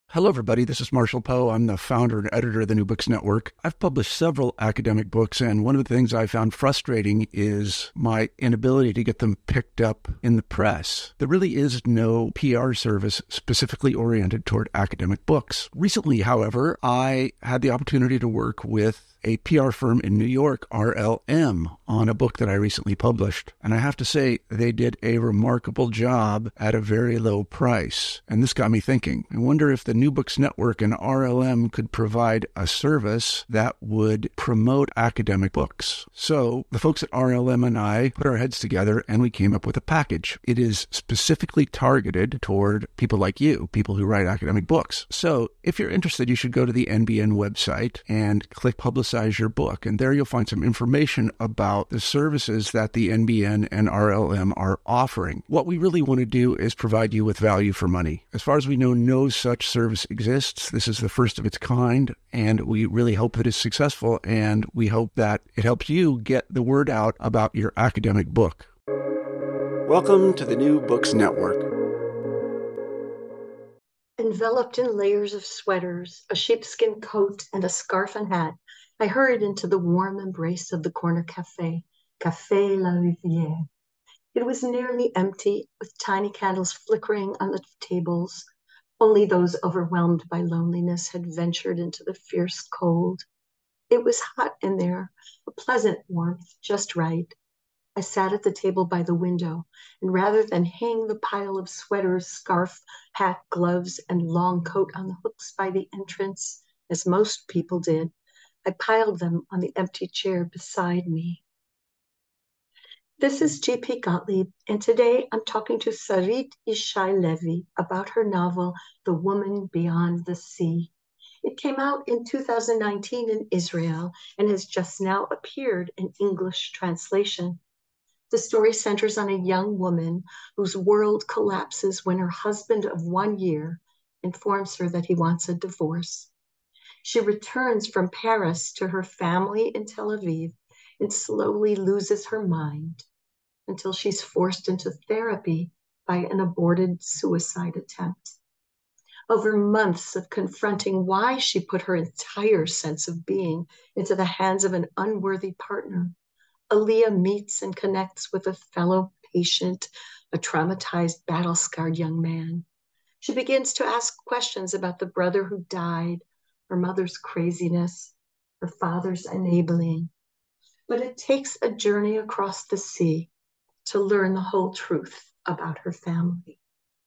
Hello, everybody. This is Marshall Poe. I'm the founder and editor of the New Books Network. I've published several academic books, and one of the things I found frustrating is my inability to get them picked up in the press. There really is no PR service specifically oriented toward academic books. Recently, however, I had the opportunity to work with a PR firm in New York, RLM, on a book that I recently published. And I have to say, they did a remarkable job at a very low price. And this got me thinking. I wonder if the New Books Network and RLM could provide a service that would promote academic books. So the folks at RLM and I put our heads together and we came up with a package. It is specifically targeted toward people like you, people who write academic books. So if you're interested, you should go to the NBN website and click Publicize Your Book. And there you'll find some information about the services that the NBN and RLM are offering. What we really want to do is provide you with value for money. As far as we know, no such service exists. This is the first of its kind, and we really hope that it's successful, and we hope that it helps you get the word out about your academic book. Welcome to the New Books Network. Enveloped in layers of sweaters, a sheepskin coat, and a scarf and hat, I hurried into the warm embrace of the corner cafe, Café La Rivière. It was nearly empty, with tiny candles flickering on the tables. Only those overwhelmed by loneliness had ventured into the fierce cold. It was hot in there, a pleasant warmth, just right. I sat at the table by the window, and rather than hang the pile of sweaters, scarf, hat, gloves, and long coat on the hooks by the entrance, as most people did, I piled them on the empty chair beside me. This is G.P. Gottlieb, and today I'm talking to Sarit Ishai Levi about her novel, The Woman Beyond the Sea. It came out in 2019 in Israel and has just now appeared in English translation. The story centers on a young woman whose world collapses when her husband of 1 year informs her that he wants a divorce. She returns from Paris to her family in Tel Aviv and slowly loses her mind until she's forced into therapy by an aborted suicide attempt. Over months of confronting why she put her entire sense of being into the hands of an unworthy partner, Aaliyah meets and connects with a fellow patient, a traumatized, battle-scarred young man. She begins to ask questions about the brother who died, her mother's craziness, her father's enabling. But it takes a journey across the sea to learn the whole truth about her family.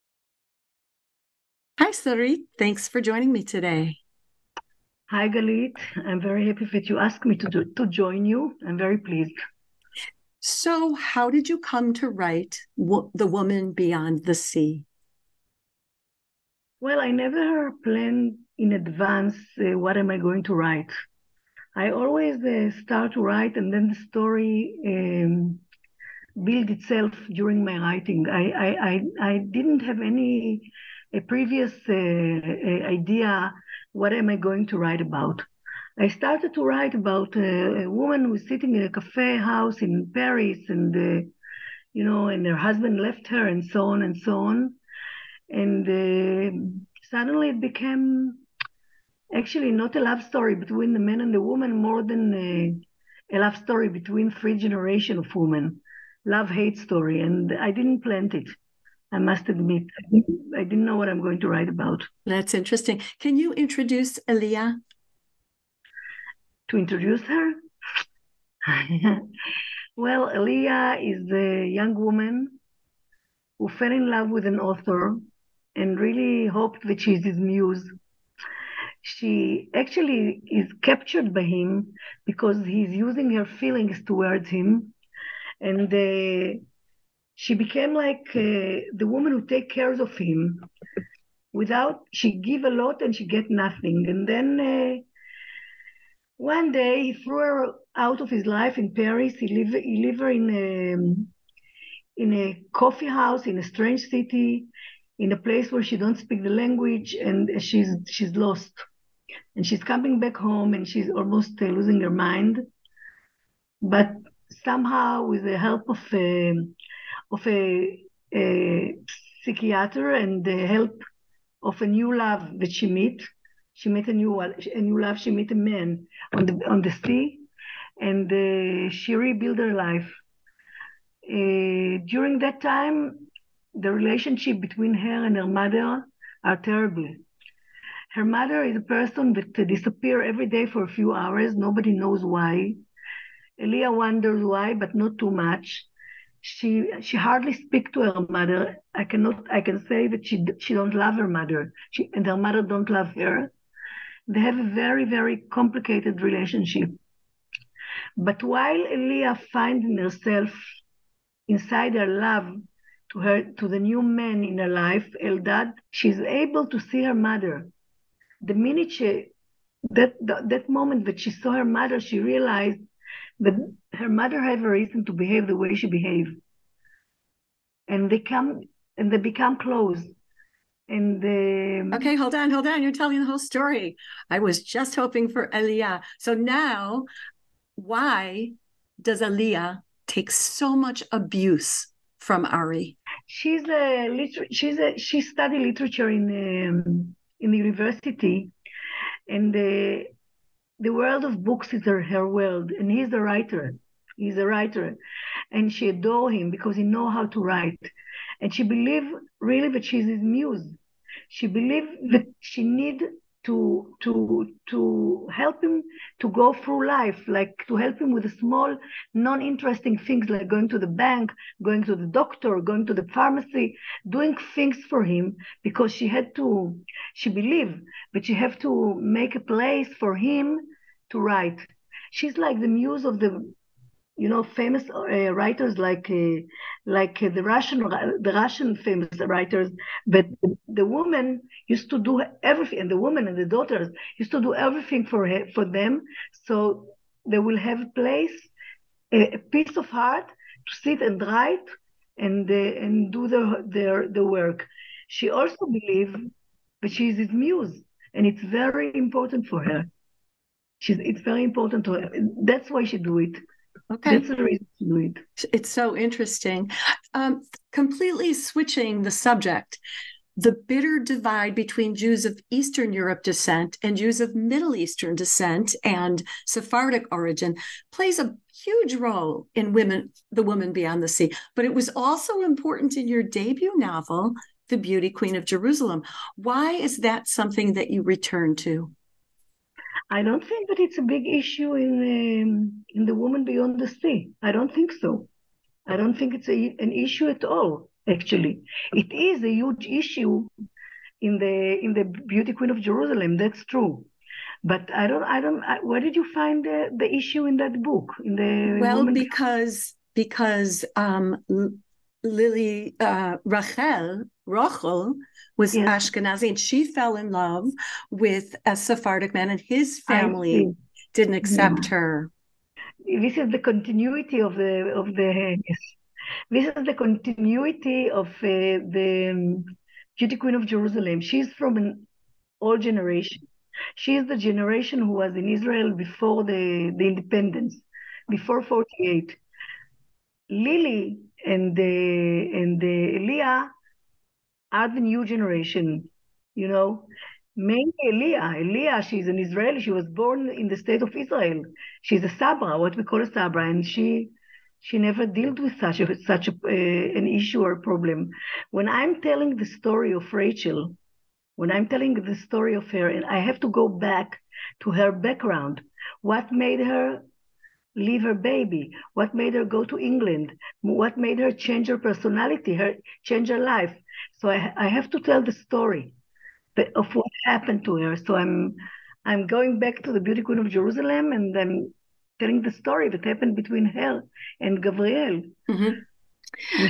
Hi, Sarit. Thanks for joining me today. Hi, Galit. I'm very happy that you asked me to join you. I'm very pleased. So, how did you come to write The Woman Beyond the Sea? Well, I never planned in advance what am I going to write. I always start to write, and then the story build itself during my writing. I didn't have any previous idea what am I going to write about. I started to write about a woman who was sitting in a cafe house in Paris, and and her husband left her, and so on and so on. And suddenly it became actually not a love story between the man and the woman, more than a love story between three generations of women, love-hate story. And I didn't plan it. I must admit, I didn't know what I'm going to write about. That's interesting. Can you introduce Aaliyah? To introduce her? Well, Aaliyah is a young woman who fell in love with an author and really hoped that she's his muse. She actually is captured by him because he's using her feelings towards him. And she became like the woman who takes care of him. She give a lot and she get nothing. And then one day he threw her out of his life in Paris. He lived her in a coffee house in a strange city, in a place where she don't speak the language, and she's lost. And she's coming back home, and she's almost losing her mind. But somehow, with the help of a psychiater and the help of a new love that she met. She met a new love. She met a man on the sea, and she rebuilt her life. During that time, the relationship between her and her mother are terrible. Her mother is a person that disappears every day for a few hours. Nobody knows why. Elia wonders why, but not too much. She hardly speaks to her mother. I can say that she don't love her mother. And her mother don't love her. They have a very, very complicated relationship. But while Elia finding herself inside her love to the new man in her life, Eldad, she's able to see her mother. The minute that moment that she saw her mother, she realized that her mother had a reason to behave the way she behaved. And they become close. And okay, hold on. You're telling the whole story. I was just hoping for Aliyah. So now, why does Aliyah take so much abuse from Ari? She studied literature in the university, and the world of books is her world, and he's a writer. He's a writer, and she adores him because he knows how to write. And she believes really that she's his muse. She believes that she need to help him to go through life, like to help him with the small, non-interesting things like going to the bank, going to the doctor, going to the pharmacy, doing things for him, because she believed that she have to make a place for him to write. She's like the muse of the famous writers like the Russian famous writers. But the woman used to do everything, and the woman and the daughters used to do everything for them, so they will have a place, a piece of heart to sit and write and do the work. She also believed that she is his muse, and it's very important for her. It's very important to her. That's why she do it. Okay. That's the reason to do it. It's so interesting. Completely switching the subject, the bitter divide between Jews of Eastern Europe descent and Jews of Middle Eastern descent and Sephardic origin plays a huge role in The Woman Beyond the Sea. But it was also important in your debut novel, The Beauty Queen of Jerusalem. Why is that something that you return to? I don't think that it's a big issue in The Woman Beyond the Sea. I don't think so. I don't think it's an issue at all. Actually, it is a huge issue in the Beauty Queen of Jerusalem. That's true. But where did you find the issue in that book? Because Lily Rachel was Ashkenazi, and she fell in love with a Sephardic man, and his family didn't accept her. This is the continuity of the yes. This is the continuity of the Beauty Queen of Jerusalem. She's from an old generation. She is the generation who was in Israel before the independence, before 48. Lily and Elia are the new generation, Mainly Elia, she's an Israeli. She was born in the state of Israel. She's a Sabra, what we call a Sabra, and she never dealt with such an issue or problem. When I'm telling the story of Rachel, when I'm telling the story of her, and I have to go back to her background, what made her leave her baby, what made her go to England, what made her change her personality, change her life. So I have to tell the story of what happened to her. So I'm going back to the Beauty Queen of Jerusalem, and I'm telling the story that happened between her and Gabriel. Mm-hmm.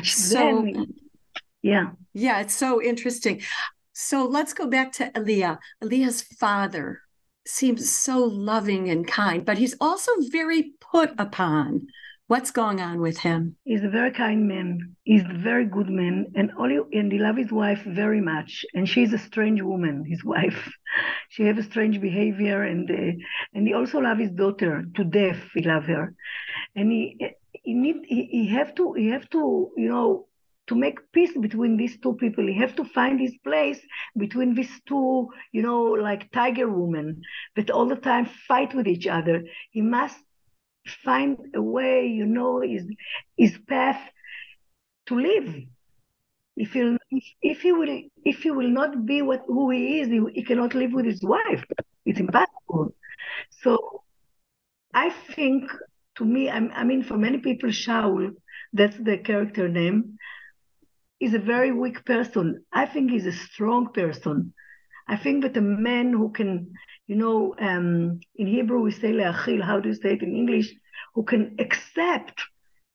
Yeah, it's so interesting. So let's go back to Elia. Elia's father seems so loving and kind, but he's also very put upon. What's going on with him? He's a very kind man. He's a very good man, and he loves his wife very much. And she's a strange woman, his wife. She has a strange behavior, and he also loves his daughter to death. He loves her, and he have to to make peace between these two people. He has to find his place between these two, like tiger women that all the time fight with each other. He must find a way, his path to live. If he will not be who he is, he cannot live with his wife. It's impossible. So I think, to me, for many people, Shaul, that's the character name, is a very weak person. I think he's a strong person. I think that a man who can, in Hebrew we say le'achil, how do you say it in English? Who can accept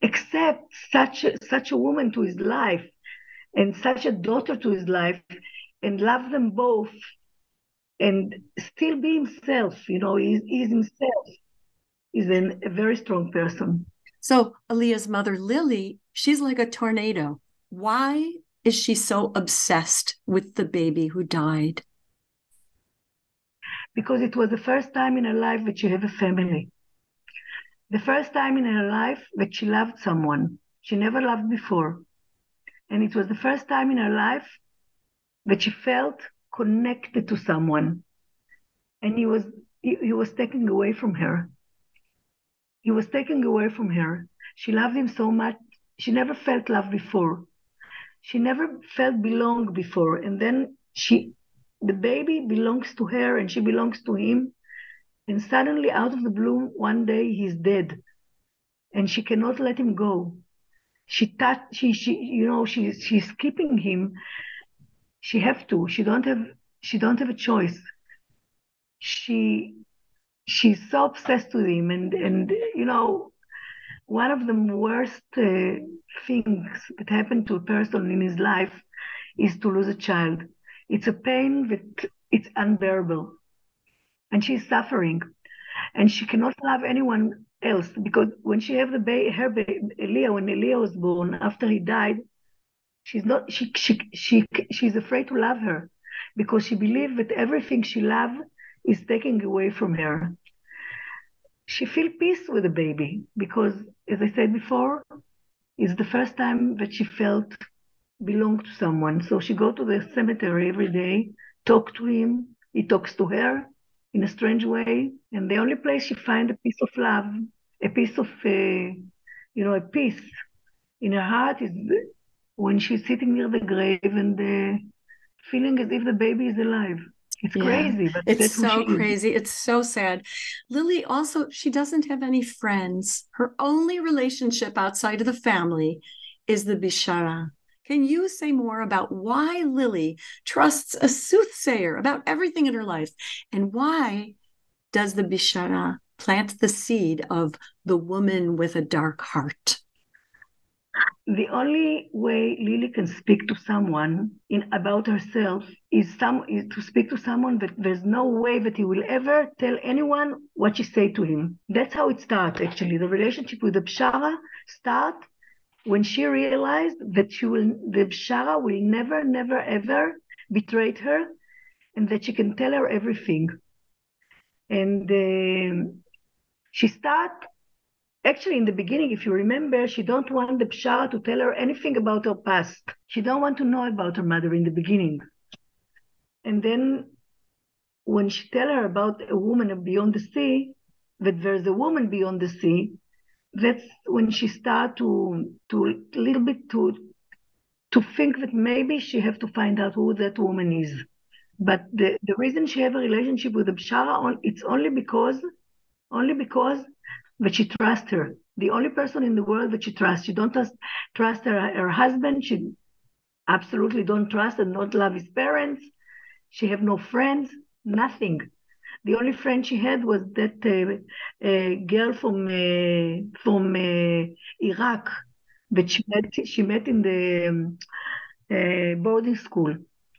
such a woman to his life and such a daughter to his life and love them both and still be himself, he's himself. He's a very strong person. So Aliyah's mother, Lily, she's like a tornado. Why is she so obsessed with the baby who died? Because it was the first time in her life that she had a family. The first time in her life that she loved someone she never loved before. And it was the first time in her life that she felt connected to someone. And he was taken away from her. He was taken away from her. She loved him so much. She never felt love before. She never felt belong before. And then the baby belongs to her and she belongs to him. And suddenly, out of the blue, one day he's dead. And she cannot let him go. She's keeping him. She have to. She don't have a choice. She's so obsessed with him, and one of the worst things that happen to a person in his life is to lose a child. It's a pain that it's unbearable, and she's suffering, and she cannot love anyone else because when she have Eliah, when Eliah was born, after he died, she's afraid to love her because she believes that everything she loved is taken away from her. She feels peace with the baby because, as I said before, it's the first time that she felt belong to someone. So she go to the cemetery every day, talk to him, he talks to her in a strange way, and the only place she finds a piece of love, a piece of, a peace in her heart is when she's sitting near the grave and feeling as if the baby is alive. It's crazy, but it's that's so crazy. It's so sad. Lily also, she doesn't have any friends. Her only relationship outside of the family is the Bishara. Can you say more about why Lily trusts a soothsayer about everything in her life? And why does the Bishara plant the seed of the woman with a dark heart? The only way Lily can speak to someone about herself is to speak to someone that there's no way that he will ever tell anyone what she say to him. That's how it starts, actually. The relationship with the Bishara starts when she realized that the Bishara will never, never, ever betray her and that she can tell her everything. And she starts. Actually, in the beginning, if you remember, she don't want the Bishara to tell her anything about her past. She don't want to know about her mother in the beginning. And then when she tell her about a woman beyond the sea, that there's a woman beyond the sea, that's when she start to little bit to think that maybe she have to find out who that woman is. But the reason she have a relationship with the Bishara, it's only because that she trusts her. The only person in the world that she trusts. She don't trust her husband. She absolutely don't trust and don't love his parents. She have no friends, nothing. The only friend she had was that girl from Iraq that she met in the boarding school.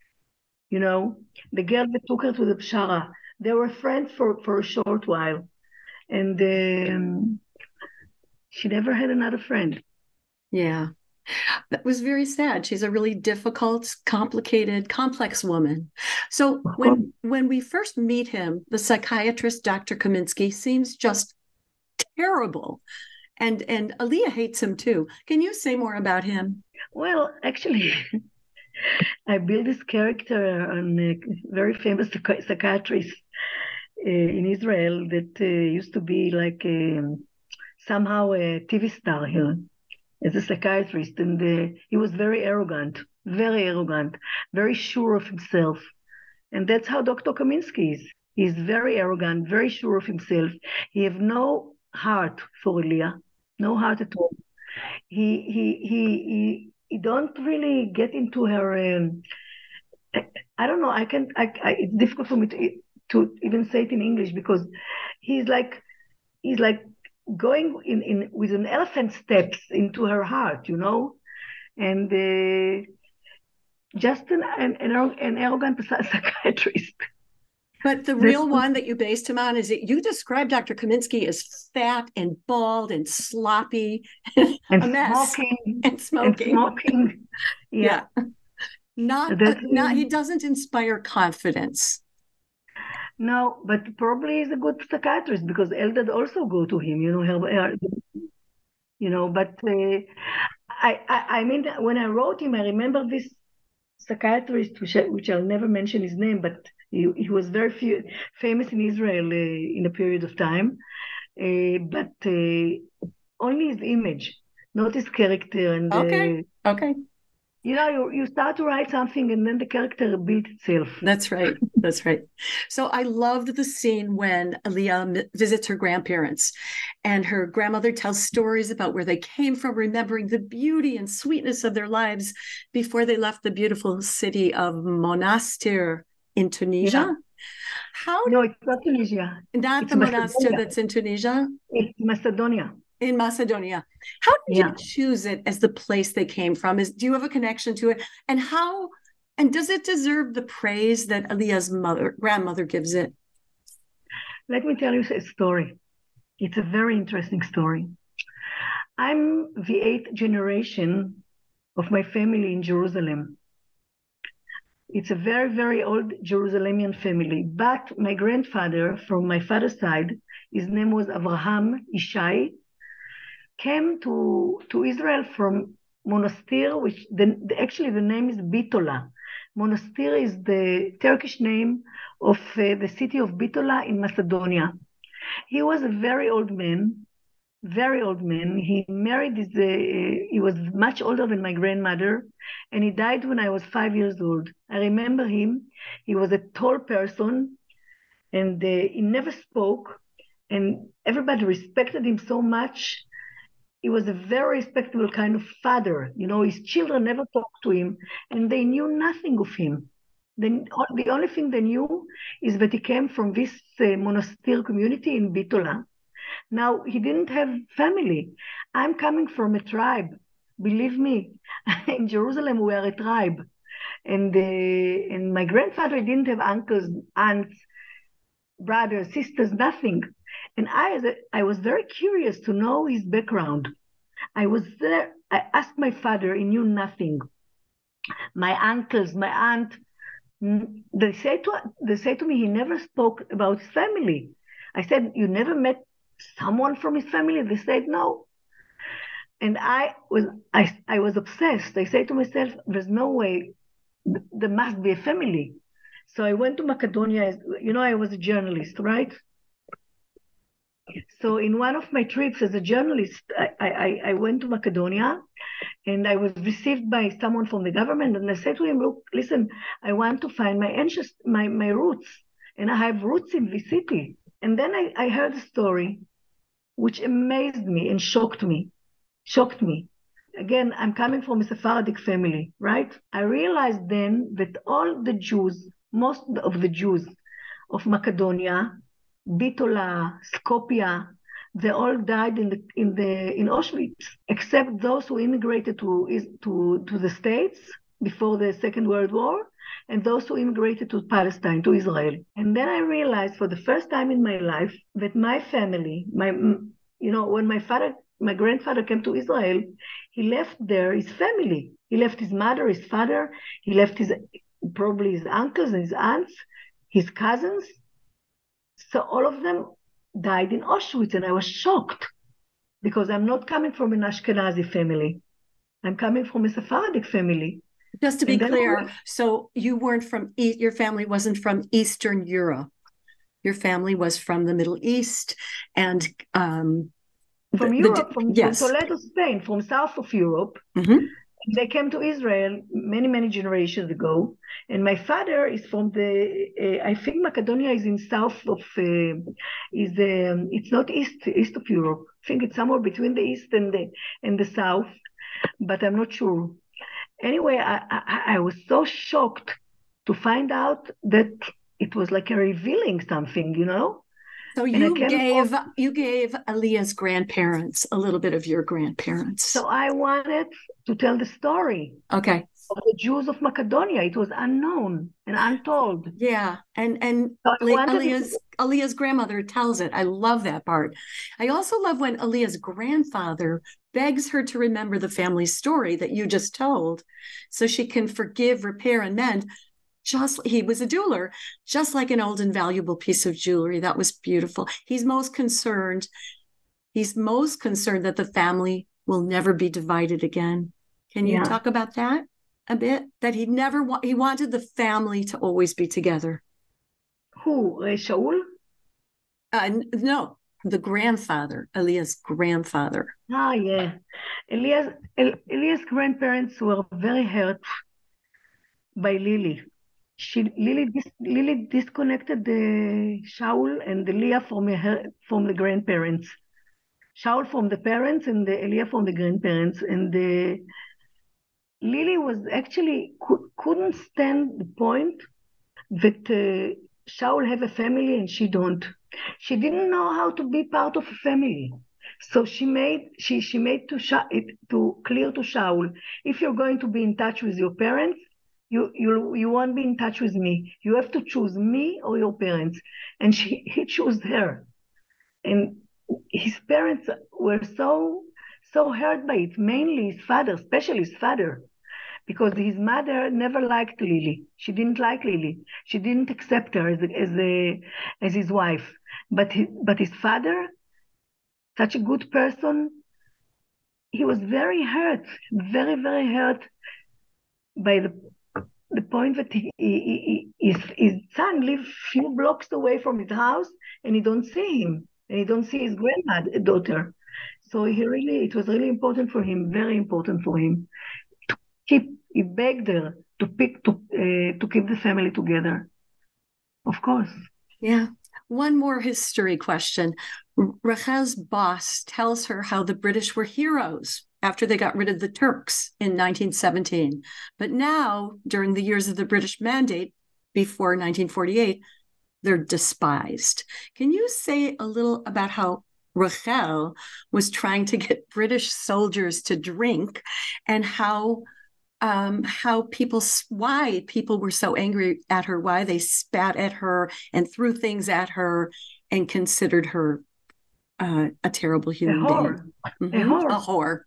The girl that took her to the Bishara. They were friends for a short while. And she never had another friend. Yeah, that was very sad. She's a really difficult, complicated, complex woman. So when we first meet him, the psychiatrist, Dr. Kaminsky, seems just terrible. And Aliyah hates him too. Can you say more about him? Well, actually, I built this character on a very famous psychiatrist in Israel that used to be like somehow a TV star here as a psychiatrist. And he was very arrogant, very sure of himself. And that's how Dr. Kaminsky is. He's very arrogant, very sure of himself. He have no heart for Aliyah, no heart at all. He don't really get into her. I don't know. It's difficult for me to even say it in English because he's like going in with an elephant steps into her heart, and just an arrogant psychiatrist. But the real one that you based him on is that you described Dr. Kaminsky as fat and bald and sloppy and a mess. Smoking. Yeah. Not he doesn't inspire confidence. No, but probably he's a good psychiatrist because Eldad also go to him, but I mean, when I wrote him, I remember this psychiatrist, which I'll never mention his name, but he was very famous in Israel in a period of time, but only his image, not his character. And okay. You start to write something and then the character builds itself. That's right. So I loved the scene when Aliyah visits her grandparents and her grandmother tells stories about where they came from, remembering the beauty and sweetness of their lives before they left the beautiful city of Monastir in Tunisia. Yeah. No, it's not Tunisia. Not the Monastir that's in Tunisia? It's Macedonia. In Macedonia. How did you choose it as the place they came from? Do you have a connection to it? And does it deserve the praise that Aliyah's grandmother gives it? Let me tell you a story. It's a very interesting story. I'm the 8th generation of my family in Jerusalem. It's a very, very old Jerusalemian family. But my grandfather, from my father's side, his name was Avraham Ishai, came to Israel from Monastir, which actually the name is Bitola. Monastir is the Turkish name of the city of Bitola in Macedonia. He was a very old man. He married he was much older than my grandmother, and he died when I was 5 years old. I remember him. He was a tall person, and he never spoke, and everybody respected him so much. He was a very respectable kind of father. His children never talked to him, and they knew nothing of him. Then the only thing they knew is that he came from this monastir community in Bitola. Now, he didn't have family. I'm coming from a tribe. Believe me, in Jerusalem, we are a tribe. And my grandfather didn't have uncles, aunts, brothers, sisters, nothing. And I was very curious to know his background. I was there. I asked my father. He knew nothing. My uncles, my aunt, they say to me, he never spoke about his family. I said, you never met someone from his family? They said no. And I was obsessed. I said to myself, there's no way. There must be a family. So I went to Macedonia. I was a journalist, right? So in one of my trips as a journalist, I went to Macedonia, and I was received by someone from the government. And I said to him, look, listen, I want to find my roots, and I have roots in this city. And then I heard a story which amazed me and shocked me. Again, I'm coming from a Sephardic family, right? I realized then that most of the Jews of Macedonia, Bitola, Skopje, they all died in Auschwitz, except those who immigrated to the States before the Second World War, and those who immigrated to Palestine, to Israel. And then I realized for the first time in my life that my family, when my grandfather came to Israel, he left there his family. He left his mother, his father, he left probably his uncles and his aunts, his cousins. So all of them died in Auschwitz, and I was shocked. because I'm not coming from an Ashkenazi family. I'm coming from a Sephardic family. Just to be clear, so you weren't from, your family wasn't from Eastern Europe. Your family was from the Middle East and from Europe, from Toledo, Spain, from south of Europe. Mm-hmm. They came to Israel many generations ago, and my father is from the. I think Macedonia is in south of. It's not east of Europe. I think it's somewhere between the east and the south, but I'm not sure. Anyway, I was so shocked to find out that it was like a revealing something, you know. So you gave Aliyah's grandparents a little bit of your grandparents. So I wanted to tell the story. Okay. Of the Jews of Macedonia. It was unknown and untold. Yeah, and so Aliyah's grandmother tells it. I love that part. I also love when Aliyah's grandfather begs her to remember the family story that you just told, so she can forgive, repair, and mend. He was a jeweler, just like an old and valuable piece of jewelry. That was beautiful. He's most concerned that the family will never be divided again. Can you talk about that a bit? That he wanted the family to always be together. Who? Shaul? No, the grandfather, Aliyah's grandfather. Ah, yeah. Aliyah's grandparents were very hurt by Lily. Lily disconnected the Shaul and the Leah from the grandparents. Shaul from the parents and the Aliyah from the grandparents. And Lily was actually couldn't stand the point that Shaul have a family and she don't. She didn't know how to be part of a family. So she made to clear to Shaul, if you're going to be in touch with your parents, you won't be in touch with me. You have to choose me or your parents. And he chose her. And his parents were so hurt by it, mainly his father, especially his father, because his mother never liked Lily. She didn't like Lily. She didn't accept her as his wife. But his father, such a good person, he was very hurt, very hurt by the point that his son lives few blocks away from his house, and he don't see him, and he don't see his granddaughter. So it was really important for him, very important for him. He begged her to keep the family together. Of course. Yeah. One more history question. Rachel's boss tells her how the British were heroes after they got rid of the Turks in 1917. But now, during the years of the British Mandate, before 1948, they're despised. Can you say a little about how Rachel was trying to get British soldiers to drink, and why people were so angry at her, why they spat at her and threw things at her and considered her a terrible human being. Mm-hmm. A whore.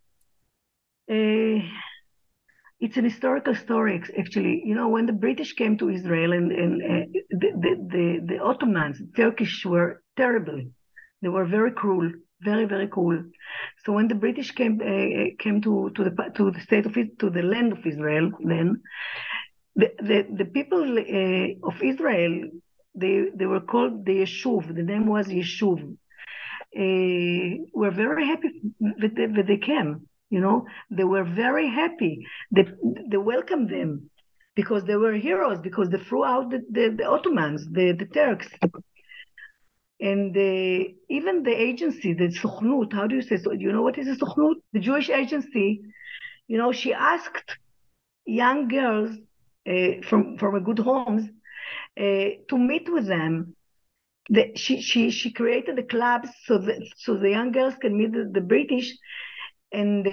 It's an historical story, actually. You know, when the British came to Israel and the Ottomans, the Turkish, were terrible. They were very cruel, very cruel. So when the British came to the land of Israel, then the people of Israel, they were called the Yeshuv. The name was Yeshuv. Were very happy that they came. You know, they were very happy. They welcomed them because they were heroes, because they threw out the Ottomans, the Turks. And even the agency, the Sukhnut, how do you say so? Do you know what is a Sukhnut? The Jewish agency, you know, she asked young girls from a good homes to meet with them. She created the clubs so the young girls can meet the British and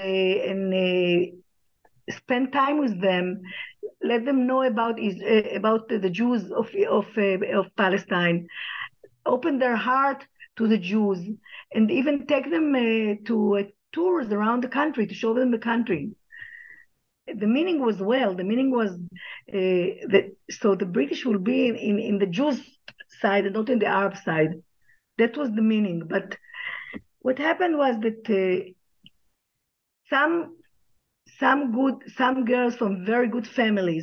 spend time with them, let them know about the Jews of Palestine, open their heart to the Jews, and even take them to tours around the country to show them the country. The meaning was that so the British will be in the Jews side and not in the Arab side. That was the meaning. But what happened was that some girls from very good families,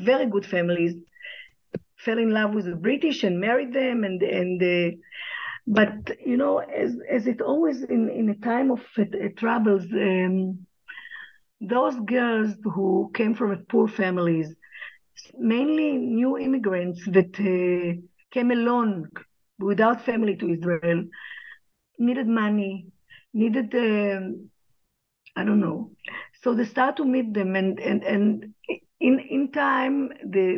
fell in love with the British and married them, but as it always in a time of troubles, those girls who came from poor families, mainly new immigrants that came alone without family to Israel, needed money, needed I don't know. So they start to meet them, and in time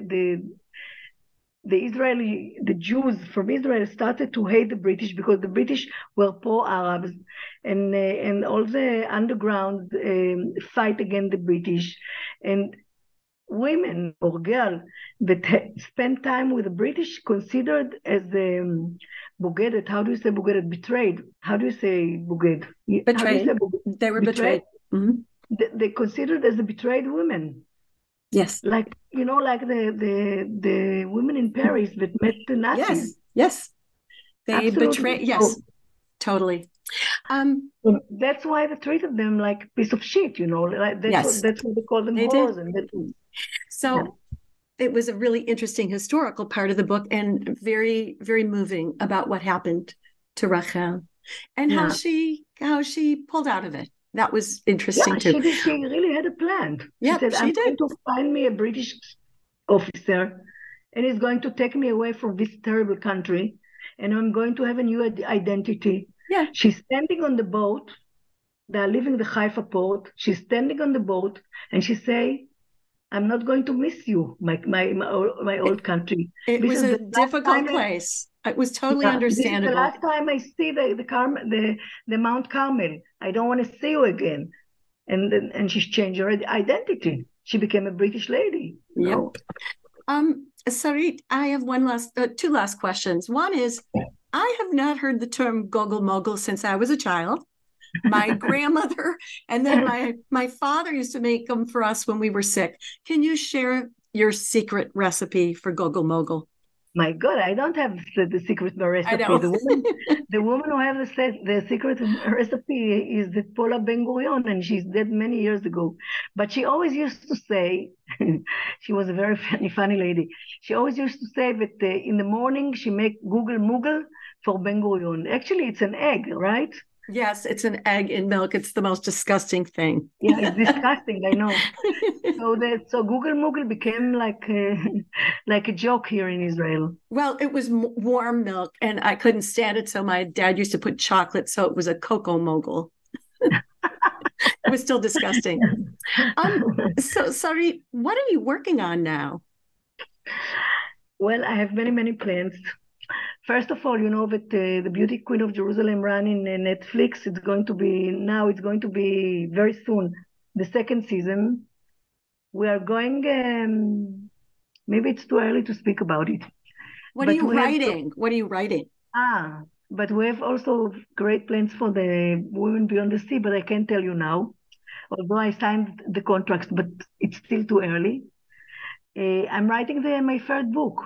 the Jews from Israel started to hate the British because the British were poor Arabs, and all the underground fight against the British, and women or girls that spent time with the British considered as bogedet. How do you say bogedet? Betrayed. How do you say boged? Betrayed. They were betrayed. Mm-hmm. They considered as a betrayed women. Yes. Like the women in Paris that met the Nazis. Yes. They Absolutely. betrayed. Yes. Totally. That's why they treated them like a piece of shit, Like that's what they call them, whores. So it was a really interesting historical part of the book, and very, very moving about what happened to Rachel and how she pulled out of it. That was interesting too. She really had a plan. Yeah, she said, I'm going to find me a British officer, and he's going to take me away from this terrible country, and I'm going to have a new identity. Yeah. She's standing on the boat. They're leaving the Haifa port. She's standing on the boat, and she say, I'm not going to miss you, my old country. It was a difficult place. It was totally understandable. This is the last time I see the Mount Carmel. I don't want to see you again. And she's changed her identity. She became a British lady. Yep. Sarit, I have two last questions. One is, I have not heard the term Gogol Mogul since I was a child. My grandmother and then my father used to make them for us when we were sick. Can you share your secret recipe for Gogol Mogul? My God, I don't have the secret recipe. I know. The woman who has the secret recipe is the Paula Ben Gurion, and she's dead many years ago. But she always used to say, she was a very funny lady. She always used to say that in the morning she make Google Moogle for Ben Gurion. Actually, it's an egg, right? Yes, it's an egg in milk. It's the most disgusting thing. Yeah, it's disgusting. I know. So Google Moogle became like a joke here in Israel. Well, it was warm milk, and I couldn't stand it. So my dad used to put chocolate, so it was a cocoa mogul. It was still disgusting. So, sorry, what are you working on now? Well, I have many plans. First of all, you know that the Beauty Queen of Jerusalem ran in Netflix. It's going to be very soon, the second season. We are going, maybe it's too early to speak about it. What are you writing? But we have also great plans for the Women Beyond the Sea, but I can't tell you now. Although I signed the contracts, but it's still too early. I'm writing my third book.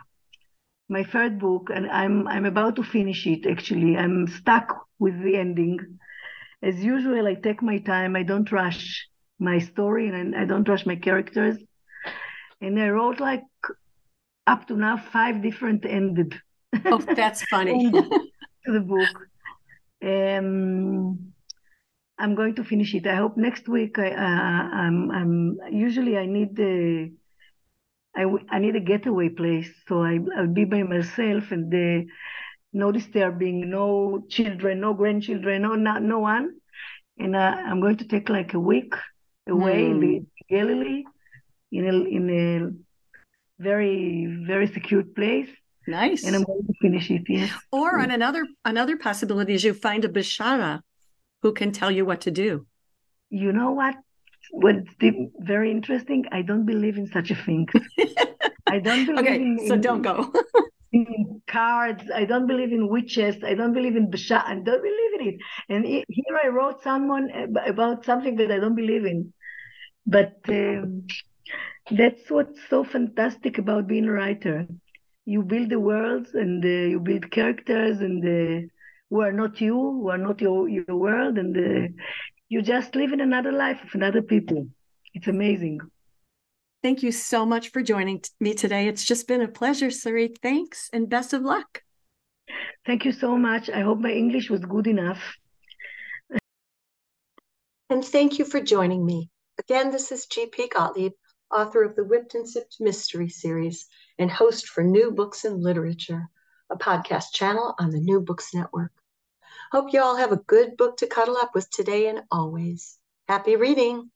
And I'm about to finish it. Actually, I'm stuck with the ending. As usual, I take my time. I don't rush my story, and I don't rush my characters. And I wrote like up to now 5 different ended. Oh, that's funny. to the book. I'm going to finish it. I hope next week. Usually I need I need a getaway place, so I'll be by myself, and notice there being no children, no grandchildren, no one, and I'm going to take like a week away in the Galilee, in a very, very secure place. Nice. And I'm going to finish it. Yes. Or on another possibility is you find a bishara who can tell you what to do. You know what? What's very interesting, I don't believe in such a thing. I don't believe so don't go. in cards. I don't believe in witches. I don't believe in Bashar. I don't believe in it. And here I wrote someone about something that I don't believe in. But that's what's so fantastic about being a writer. You build the worlds, and you build characters, and who are not you, who are not your world, and you just live in another life of another people. It's amazing. Thank you so much for joining me today. It's just been a pleasure, Sarit. Thanks and best of luck. Thank you so much. I hope my English was good enough. And thank you for joining me. Again, this is G.P. Gottlieb, author of the Whipped and Sipped Mystery Series and host for New Books in Literature, a podcast channel on the New Books Network. Hope you all have a good book to cuddle up with today and always. Happy reading!